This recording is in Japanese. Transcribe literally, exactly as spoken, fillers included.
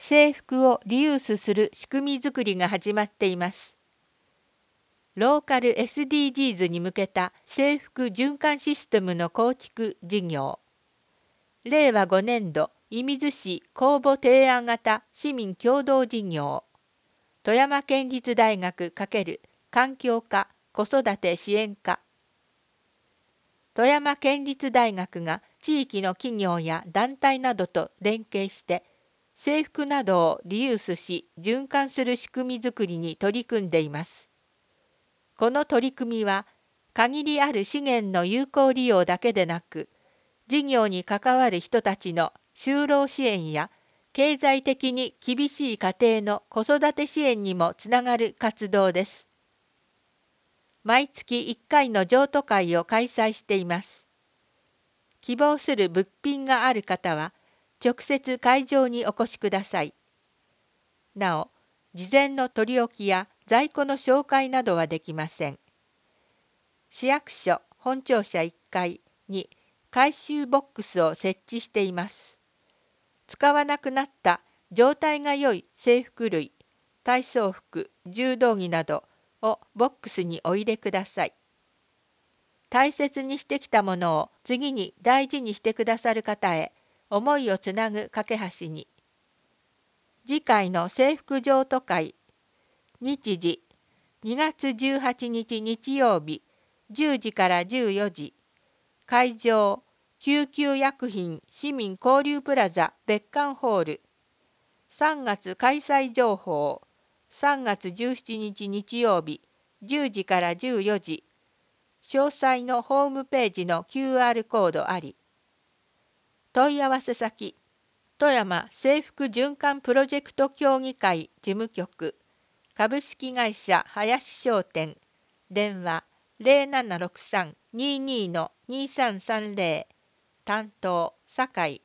制服をリユースする仕組みづくりが始まっています。ローカル エスディージーズ に向けた制服循環システムの構築事業。れいわごねんど射水市公募提案型市民共同事業。富山県立大学×環境課子育て支援課。富山県立大学が地域の企業や団体などと連携して制服などをリユースし循環する仕組みづくりに取り組んでいます。この取り組みは限りある資源の有効利用だけでなく、事業に関わる人たちの就労支援や経済的に厳しい家庭の子育て支援にもつながる活動です。毎月いっかいの譲渡会を開催しています。希望する物品がある方は直接会場にお越しください。なお、事前の取り置きや在庫の紹介などはできません。市役所本庁舎いっかいに回収ボックスを設置しています。使わなくなった状態が良い制服類、体操服、柔道着などをボックスにお入れください。大切にしてきたものを次に大事にしてくださる方へ思いをつなぐ架け橋に。次回の制服譲渡会、日時にがつじゅうはちにち日曜日じゅうじからじゅうよじ、会場救急薬品市民交流プラザ別館ホール。さんがつ開催情報、さんがつじゅうしちにち日曜日じゅうじからじゅうよじ、詳細のホームページの キューアール コードあり。問い合わせ先、富山制服循環プロジェクト協議会事務局、株式会社林商店、電話 ゼロななろくさんにーにーのにさんさんゼロ、担当酒井